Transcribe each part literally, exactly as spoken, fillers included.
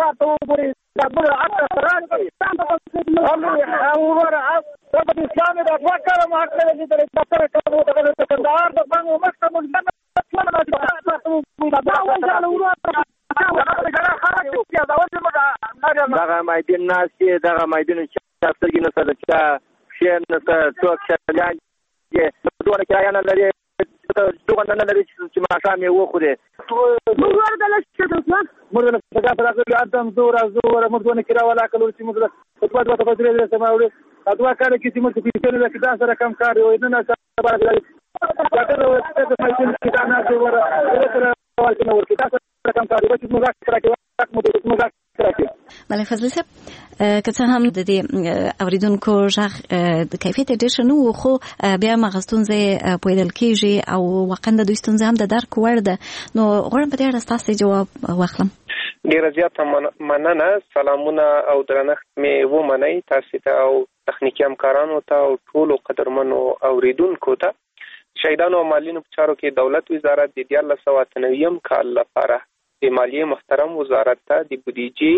تاسو وګورئ دا بل اته فران کې هم اور د اسلام د وکړه ما کړل چې د ډاکټر کابو د کندهار د بنګو مکتب د دغه مایدین ناسي دغه مایدین چې سترګې نه سره چې شیر نه څوک شریان یې دوه کرایه نه لري دوه نه لري چې ماښام یې وخوري موږ ورته لښته موږ نه څنګه پر هغه ادم زور زور موږ نه کړه ولا کلو چې موږ په دوه دوه په درې درې سماوړي اځوا کار کې چې موږ په پیښه کې دا سره کم کار وي نه نه سره دا کله وخت د ماشين کې دا نه دی ور سره ورته نو کې دا سره کم کار وي چې موږ راکړه موږ راکړه بله فضل صاحب که څه هم د دې اوریدونکو ژغ د کیفیت ډېر ښه نه و خو بیا هم هغه ستونزې پوهېدل کېږي او واقعا د دوی ستونزې هم د درک وړ ده نو غواړم په دې اړه ستاسې جواب واخلم. ډېره زیاته مننه. سلامونه او درنښت مې ومنئ تاسې ته او تخنیکي همکارانو ته او ټولو قدرمنو اوریدونکو ته. شهیدانو او معلولینو په چارو کې دولت وزارت د دیارلس سوه اته نوي کال لپاره د مالیې محترم وزارت ته د بودیجې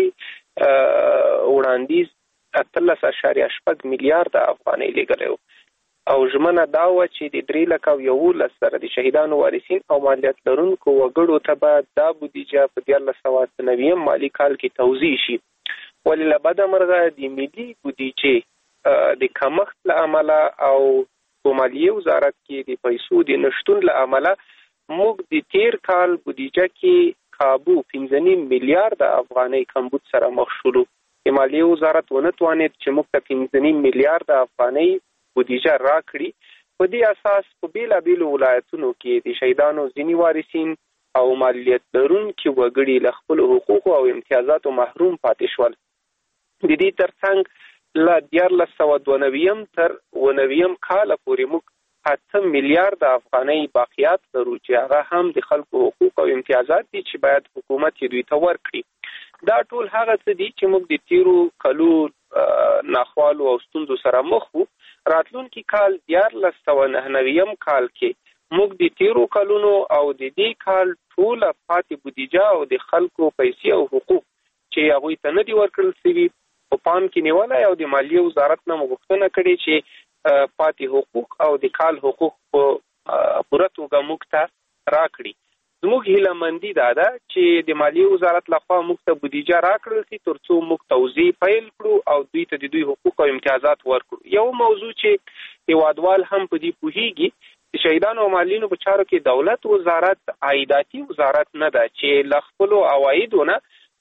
وړاندیز اتلس اعشاریه شپږ میلیارده افغانۍ لېږلی و او ژمنه دا وه چې د درې لکه او یولس زره د شهیدانو وارثین او مالیات لرونکو وګړو ته به دا بودیجه په دیارلس سوه اته نوي مالي کال کې توزیع شي. ولې له بده مرغه د ملي بودیجې د کمښت له امله او په مالیې وزارت کې د پیسو د نشتون له امله موږ د تیر کال بودیجه کې کابو پنځه نیم میلیارده افغانۍ کمبود سره مخ شولو. د مالیې وزارت ونه توانید چې موږ ته پنځه نیم میلیارده افغانۍ بودیجه راکړي. په دې اساس په بیلابیلو ولایتونو کې د شهیدانو ځینې وارثین او مالیات لرونکي وګړي له خپلو حقوقو او امتیازاتو محروم پاتې شول. د دې ترڅنګ له دیارلس سوه دوه نویم تر اوه نویم کاله پورې موږ اته میلیارده افغانۍ باقیات لرو چې هغه هم د خلکو حقوق او امتیازات دي چې باید حکومت یې دوی ته ورکړي. دا ټول هغه څه دي چې موږ د تیرو کلو ناخوالو او ستونزو سره مخ وو. راتلونکي کال دیارلس سوه نهه نویم کال کې موږ د تیرو کلونو او د دې کال ټوله پاتې بودیجه او د خلکو پیسې او حقوق چې هغوی ته نه دي ورکړل شوي په پام کې نیولی او د مالیې وزارت نه مو غوښتنه کړې چې پاتې حقوق او د کال حقوق په پوره توګه موږ ته راکړي. زموږ هیله مندي دا ده چې د مالیې وزارت لخوا موږ ته بودیجه راکړل شي تر څو موږ توزیع پیل کړو او دوی ته د دوی حقوق او امتیازات ورکړو. یو موضوع چې هیوادوال هم په دې پوهیږي د شهیدانو او معلولینو په چارو کې دولت وزارت عایداتي وزارت نه ده چې له خپلو عوایدو نه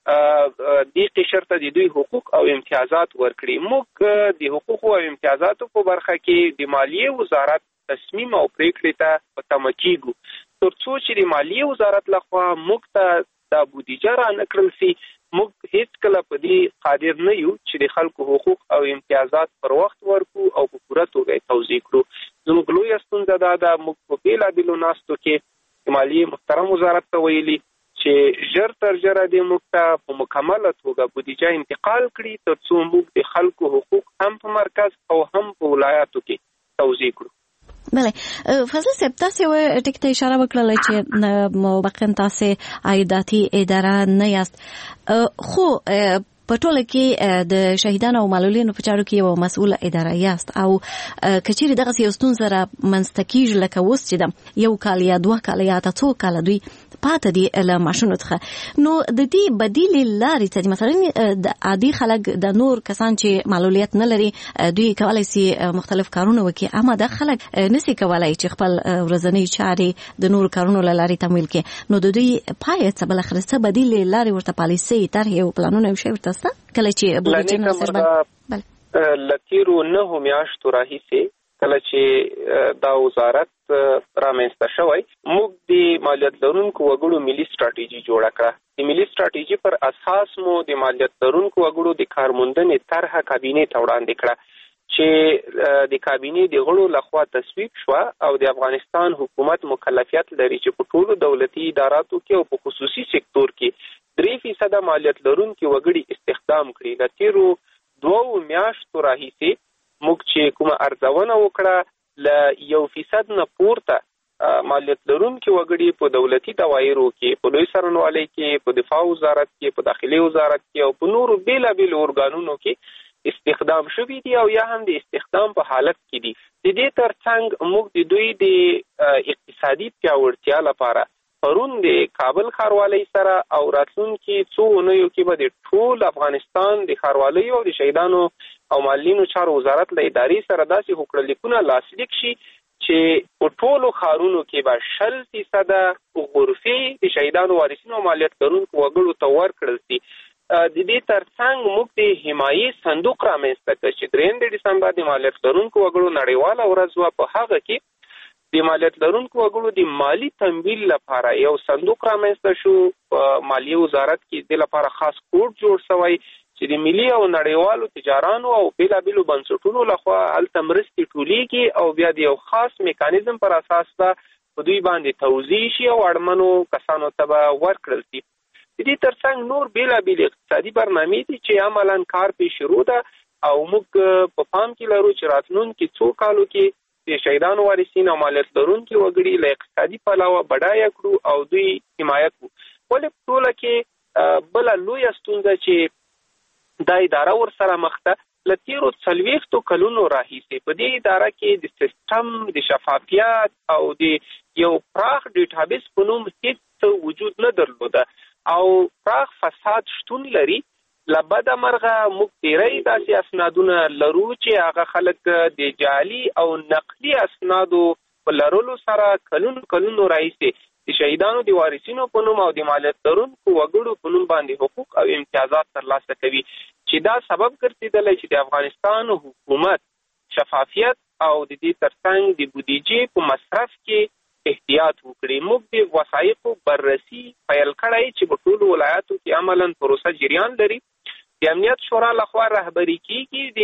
دې قشر ته د دوی حقوق او امتیازات ورکړي. موږ د حقوق او امتیازاتو په برخه کې د مالیې وزارت تصمیم او پریکړې ته په تمه کیږو تر څو چې د مالیې وزارت لخوا موږ ته دا بودیجه را نه کړل شي. موږ هیڅ کله په دې قادر نه یو چې د خلکو حقوق او امتیازات پر وخت ورکړو او په پوره توګه توزیع کړو. زموږ لویه ستونزه دا ده موږ په بېلابېلو ناستو کې د مالیې محترم وزارت ته ویلي چې ژر تر ژره دې موږ ته په مکمله توګه بودیجه انتقال کړي تر څو موږ د خلکو حقوق هم په مرکز او هم په ولایاتو کې توزیع کړو. بله فضل صاحب تاسې ټکي ته اشاره وکړله چې مبقن تاسې عایداتي اداره نه یاست خو په ټوله کې د شهیدانو او معلولینو په چارو کې یو مسؤله اداره یاست او کچېرې دغسې یو ستونزه را منځته کېږي لکه اوس چې ده یو کال یا دوه کاله یا اته څو کاله دوی پاته دي له معاشونو څخه نو د دې بدیلې لارې ته مثلا د عادي خلک د نور کسان چې معلولیت نه لري دوی کولی سي مختلف کارونه وکړي اما د خلک نسي کولی چې خپل ورځنۍ چارې د نور کارونو له لارې تمویل کړي نو د دوی پایې څه بالاخره څه بدیلې لارې ورته پالیسۍ طرحې او پلانونه یو شی ورته شته کله چې بودیجه نه سربند له تېرو نهو میاشتو راهیسې کله چې دا وزارت رامنځته شوی موږ د مالیات لرونکو وګړو ملي سټراټیژي جوړه کړه. د ملي سټراټیژي پر اساس مو د مالیات لرونکو وګړو د کارموندنې طرحه کابینې ته وړاندې کړه چې د کابینې د غړو لخوا تصویب شوه او د افغانستان حکومت مکلفیت لري چې په ټولو دولتي اداراتو کې او په خصوصي سکتور کې درې فیصده مالیات لرونکي وګړي استخدام کړي. له تېرو دوو میاشتو راهیسې موږ چې کومه ارزونه وکړه له یو فیصد نه پورته مالیت لرونکي وګړي په دولتي دوايرو کې، په لوی څارنوالۍ کې، په دفاع وزارت کې، په داخلي وزارت کې او په نورو بیلابیلو ارګانونو کې استخدام شوي دي او یا هم د استخدام په حالت کې دي. د دې ترڅنګ موږ د دوی د اقتصادي پیاوړتیا لپاره پرون د کابل ښاروالۍ سره او راتلونکي څو اونیو کې به د ټول افغانستان د ښاروالۍ او د شهیدانو او معلولینو چارو وزارت له ادارې سره داسې هوکړلیکونه لاسلیک شي چې په ټولو ښارونو کې به شل فیصده غرفې د شهیدانو وارثینو او مالیت لرونکو وګړو ته ورکړل شي. د دې ترڅنګ موږ د حمایې صندوق رامنځته کړ چې دریم د ډسمبر د مالیت لرونکو وګړو نړیواله ورځ وه، په هغه کې د مالیت لرونکو وګړو د مالی تمویل لپاره یو صندوق رامنځته شو. په مالیې وزارت کې د لپاره خاص کوډ جوړ شوی چې د ملي او نړیوالو تجارانو او بیلابیلو بنسټونو لخوا هلته مرستې ټولېږي او بیا د یو خاص میکانیزم پر اساس به په دوی باندې توزیع شي او اړمنو کسانو ته به ورکړل شي. د دې ترڅنګ نور بیلابیل اقتصادي برنامې دي چې عملاً کار پې شروع ده او موږ په پام کې لرو چې راتلونکي څو کالو کې د شهیدانو وارثین او مالیت لرونکي وګړي له اقتصادي پلوه بډایه کړو او دوی حمایت کړو. ولې په ټوله کې بله لویه ستونزه چې دا اداره ورسره مخ ده، له تېرو څلوېښتو کلونو راهیسې په دې اداره کې د سیستم د شفافیت او د یو پراخ ډیټابیس په نوم هیڅ وجود نه درلوده او پراخ فساد شتون لري. له بده مرغه موږ ډېری داسې اسنادونه لرو چې هغه خلک د جعلي او نقلي اسنادو په لرلو سره کلونو کلونو راهیسې د شهیدانو د وارثینو په نوم او د مالیت لرونکو وګړو په نوم باندې حقوق او امتیازات ترلاسه کوي، چې دا سبب ګرځېدلی چې د افغانستان حکومت شفافیت او د دې ترڅنګ د بودیجې په مصرف کې احتیاط وکړي. موږ د وثایقو بررسي پیل کړی چې په ټولو ولایاتو کې عملاً پروسه جریان لري. د امنیت شورا لخوا رهبري کېږي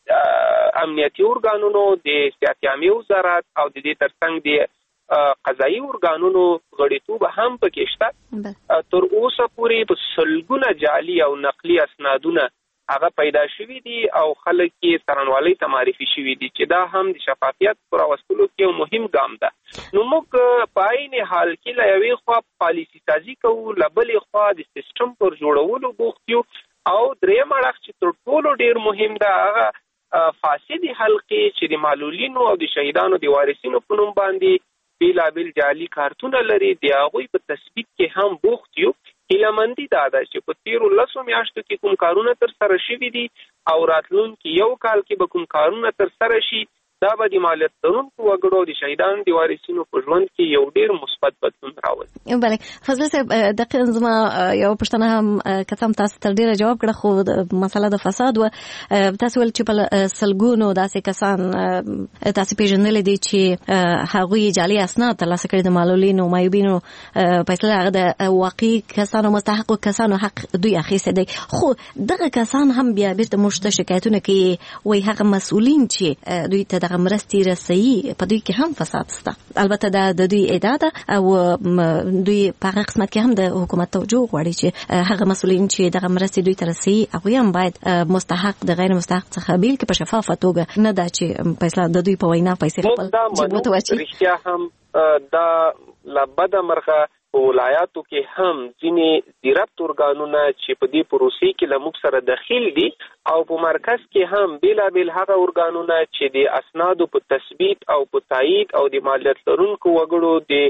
د امنیتي ارګانونو، د صحت عامې وزارت او د دې ترڅنګ د قضایي ارګانونو غړیتوب هم پکې شته. تر اوسه پورې په سلګونه جعلي او نقلي اسنادونه هغه پیدا شوي دي او خلک یې څارنوالۍ ته معرفي شوي دي چې دا هم د شفافیت په راوستلو کې یو مهم ګام ده. نو موږ په عین حال کې له یوې خوا پالیسي سازي کوو، له بلې خوا د سیسټم پر جوړولو بوخت یو او درېیم اړخ چې تر ټولو ډېر مهم ده هغه فاسدې حلقې چې د معلولینو او د شهیدانو د وارثینو په نوم باندې بیلابیل جعلي کارتونه لري، د هغوی په تثبیت کې هم بوخت یو. هیلهمندي دا ده چې په تېرو لسو میاشتو کې کوم کارونه ترسره شوي دي او راتلونکي یو کال کې به کوم کارونه ترسره شي، دا به د مالیت لرونکو وګړو د شهیدانو د وارثینو په ژوند کې یو ډېر مثبت بدلون راولي. بله فضل صاحب، دقیقا زما یو پوښتنه هم که څه هم تاسو تر ډېره جواب کړه، خو مسله د فساد وه. تاسو ویل چې په سلګونو داسې کسان تاسو پېژندلي دي چې هغوی جعلي اسناد ترلاسه کړي د معلولینو معیوبینو په اصطلاح هغه د واقعي کسانو مستحقو کسانو حق دوی اخیستی دی، خو دغه کسان هم بیا بیرته موږ ته شکایتونه کوي، وایي هغه مسؤلین چې دوی ته دغه مرستې رسوي په دوی کې هم فساد شته. البته دا د دوی ادعا ده او دوی په هغه قسمت کې هم د حکومت توجه غواړي چې هغه مسؤلین چې دغه مرستې دوی ته رسوي هغوی هم باید مستحق د غیر مستحق څخه بیل کې په شفافه توګه، نه دا چې په اصطلاح د دوی په وینا پیسې خپل جیبو ته واچوي. رښتیا هم دا له بده مرغه په ولایاتو کې هم ځینې ضربت ارګانونه چې په دې پروسې کې له موږ سره دخیل دي او په مرکز کې هم بیلابیل هغه ارګانونه چې د اسنادو په تثبیت او په تایید او د مالیت لرونکو وګړو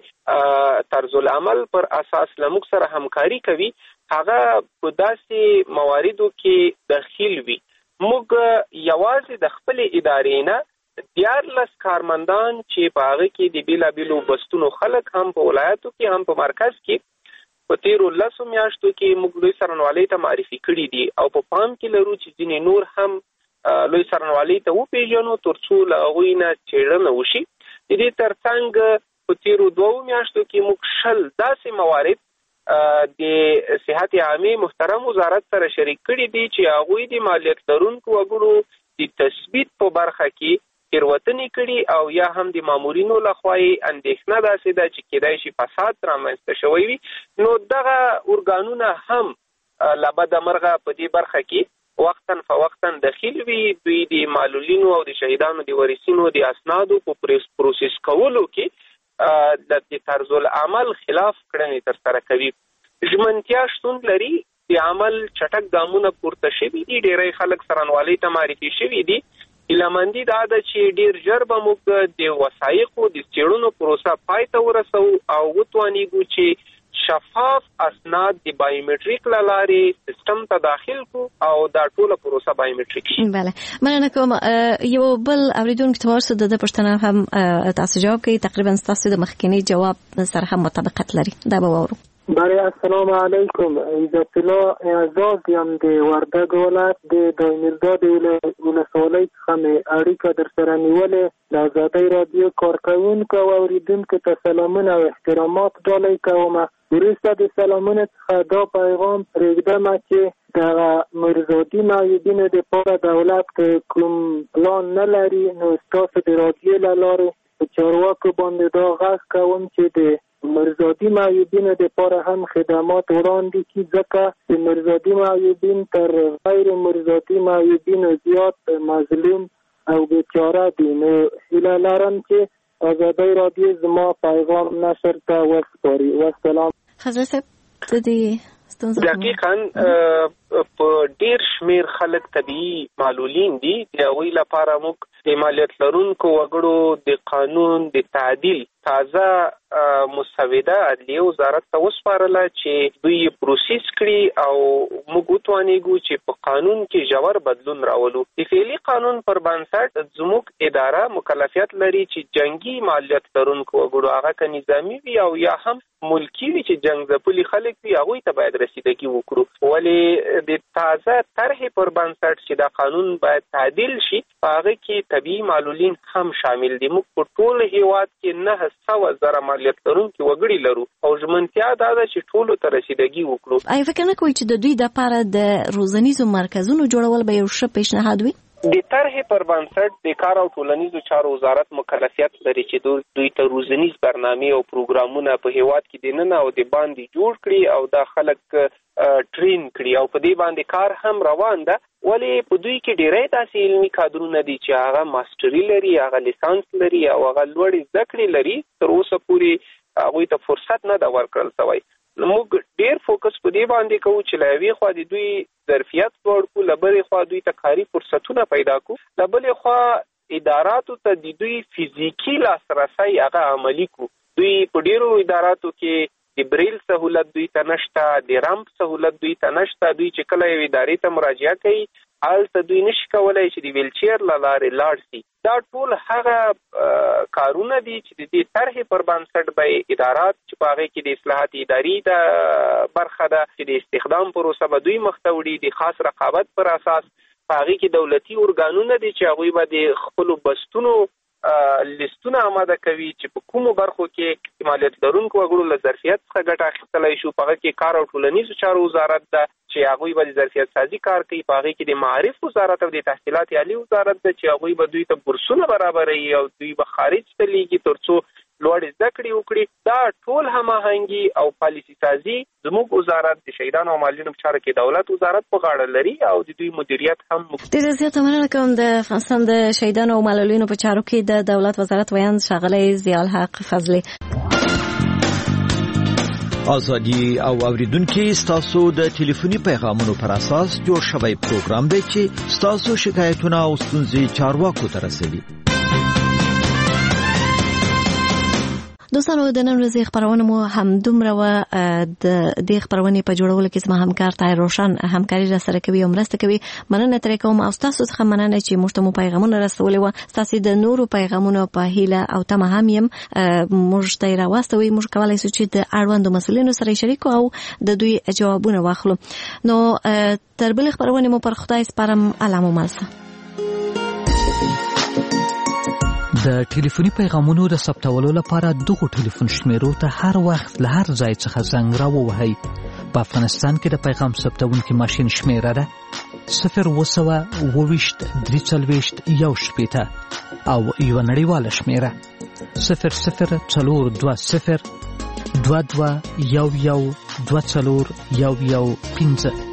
د طرز العمل پر اساس له موږ سره همکاري کوي، هغه په داسې مواردو کې دخیل وي. موږ یوازې د خپلې ادارې نه دیارلس کارمندان چې په هغه کې د بیلابیلو بستونو خلک هم په ولایاتو کې هم په مرکز کې په تیرو لسو میاشتو کې موږ لوی څارنوالۍ ته معرفي کړي دي او په پام کې لرو چې ځینې نور هم لوی څارنوالۍ ته وپېژنو تر څو له هغوی نه څېړنه وشي. د دې ترڅنګ په تیرو دوو میاشتو کې موږ شل داسې موارد د صحت عامې محترم وزارت سره شریک کړي دي چې هغوی د مالیت لرونکو وګړو د تثبیت په برخه کې تیروتنې کړي او یا هم د مامورینو لخوا یې اندېښنه داسې ده چې کېدای شي فساد رامنځته شوی وي. نو دغه ارګانونه هم له بده مرغه په دې برخه کې وقتاً فوقتاً دخیل وي. دوی د معلولینو او د شهیدانو د وارثینو د اسنادو په پروسس کولو کې د طرز العمل خلاف کړنې ترسره کوي. ژمنتیا شتون لري، د عمل چټک ګامونه پورته شوي دي، ډېری خلک څارنوالۍ ته معرفي شوي دي. هیلهمندي دا ده چې ډېر ژر به موږ د وثایقو د څېړنو پروسه پای ته ورسوو او وتوانیږو چې شفاف اسناد د بایومټریک له لارې سیستم ته داخل کو او دا ټوله پروسه بایومټریک شي. بله، مننه کوم. یو بل اوریدونکو ته ورسره د پوښتنه هم تاسو جواب کوي، تقریبا تاسو د مخکینی جواب سره هم مطابقت لري. دا به وورو. بله، السلام علیکم. عزت الله اعزاز یم د وردګ ولایت د دایمیرداد ولسوالۍ څخه مې اړیکه در سره نیولې. د ازادۍ رادیو کارکوونکو او اوریدونکو ته سلامونه او احترامات ډالۍ کوم. وروسته د سلامونه څخه دا پیغام پرېږدم چې د مرزادي معیوبینو دپاره دولت که کوم پلان نه لري، نو ستاسو د رادیو له لارې په چارواکو باندې دا غږ کوم چې د مرزادي معیوبینو دپاره هم خدمات وړاندې کړي، ځکه د مرزادي معیوبین تر غیر مرزادي معیوبینو زیات مظلوم او بیچاره دي. نو هیله لرم چې ازادۍ رادیو زما پیغام نشر ته وسپاري. والسلام. فضل صاحب د دې ستونزه دقیقاً په ډېر شمېر خلک طبیعي معلولین دي. د هغوی لپاره موږ د مالیات لرونکو وګړو د قانون د تعدیل تازه مسوده عدلیه وزارت ته وسپارله چې دوی یې پروسیس کړي او موږ وتوانیږو چې په قانون کې ژور بدلون راولو. د فعلي قانون پر بنسټ زموږ اداره مکلفیت لري چې جنگي مالیات لرونکو وګړو هغه که نظامي وي او یا هم ملکی وي چې جنګ ځپلي خلک وي هغوی ته باید رسیدګي وکړو. ولې د تازه طرحې پر بنسټ چې دا قانون باید تعدیل شي په هغه کې طبیعي معلولین هم شامل دي. موږ په ټول هیواد کې نه سوه زره مالیات لرونکي وګړي لرو او ژمنتیا دا ده چې ټولو ته رسیدګي وکړو. آیا فکر نه کوئ چې د دوی دپاره د روزنیزو مرکزونو جوړول به یو ښه پیشنهاد وي؟ د طرحې پر بنسټ د کار او ټولنیزو چارو وزارت مکلفیت لري چې دوی ته روزنیز برنامې او پروګرامونه په هیواد کې دننه او د باندې جوړ کړي او دا خلک ټرین کړي او په دې باندې کار هم روان ده. ولې په دوی کې ډېری داسې علمي کادرونه دي چې هغه ماسټري لري، هغه لیسانس لري او هغه لوړې زده کړې لري. تر اوسه پورې هغوی ته فرصت نه ده ورکړل شوی. موږ ډېر فوکس په دې باندې کوو چې له یوې خوا د دوی ظرفیت لوړ کړو، له بلې خوا دوی ته کاري فرصتونه پیدا کړو، له بلې خوا اداراتو ته د دوی فزیکي لاسرسی هغه عملي کړو. دوی په ډېرو اداراتو کې د بریل سهولت دوی ته نشته، د رمپ سهولت دوی ته نشته. دوی چې کله یو ادارې ته مراجعه کوي هلته دوی نشي کولی چې د ویلچیر له لارې لاړ شي. دا ټول هغه کارونه دي چې د دې طرحې پر بنسټ به ادارات چې په هغې کې د اصلاحات اداري د برخه ده چې د استخدام پروسه به دوی مخ ته وړي، د خاص رقابت پر اساس په هغې کې دولتي ارګانونه دي چې هغوی به د خپلو بستونو لیستونه آماده کوي چې په کومو برخو کې مالیات لرونکو وګړو له ظرفیت څخه ګټه اخیستلی شو. په هغه کې کار او ټولنیزو چارو وزارت ده چې هغوی به د ظرفیت سازي کار کوي. په هغې کې د معارف وزارت او د تحصیلات عالي وزارت ده چې هغوی به دوی ته بورسونه برابروي او دوی به خارج ته لیږي تر څو لوړې زده کړې وکړي. دا ټول هماهنګي او پالیسي سازي زموږ وزارت د شهیدانو او معلولینو په چارو کې دولت وزارت په غاړه لري او د دوی مدیریت هم. ډېره زیاته مننه کوم. د افغانستان د شهیدانو او معلولینو په چارو کې د دولت وزارت ویاند ښاغلی ضیاءالحق فضلي. ازادي او اوریدونکو ستاسو د ټلیفوني پیغامونو پر اساس جوړ شوی پروګرام دی چې ستاسو شکایتونه او ستونزې چارواکو ته رسوي. دوستانو، د نن ورځې خبرونه مو همدومره وه. د دې خبرونې په جوړولو کې زما همکار طاهر روشن همکاري راسره کوي او مرسته کوي. مننه ترې کوم او ستاسو څخه مننه چې موږ ته مو پیغامونه رسولي وه. ستاسو د نورو پیغامونو په هیله او تمه هم یم موږ ته یې راواستوئ. موږ کولی شو چې د اړوندو مسؤلینو سره یې شریکو او د دوی جوابونه واخلو. نو تر بلې خبرونې مو پر خدای سپارم. الله مو مل. د ټلیفوني پیغامونو د ثبتولو لپاره دغه ټلیفون شمیرو ته هر وخت له هر ځای څخه زنګ راووهئ. په افغانستان کې د پیغام ثبتونکي ماشین شمیره ده صفر اوه سوه اوه ویشت درې څلوېښت یو شپېته او یوه نړیواله شمیره صفر صفر څلور دوه صفر دوه دوه یو یو دوه څلور یو یو پنځه.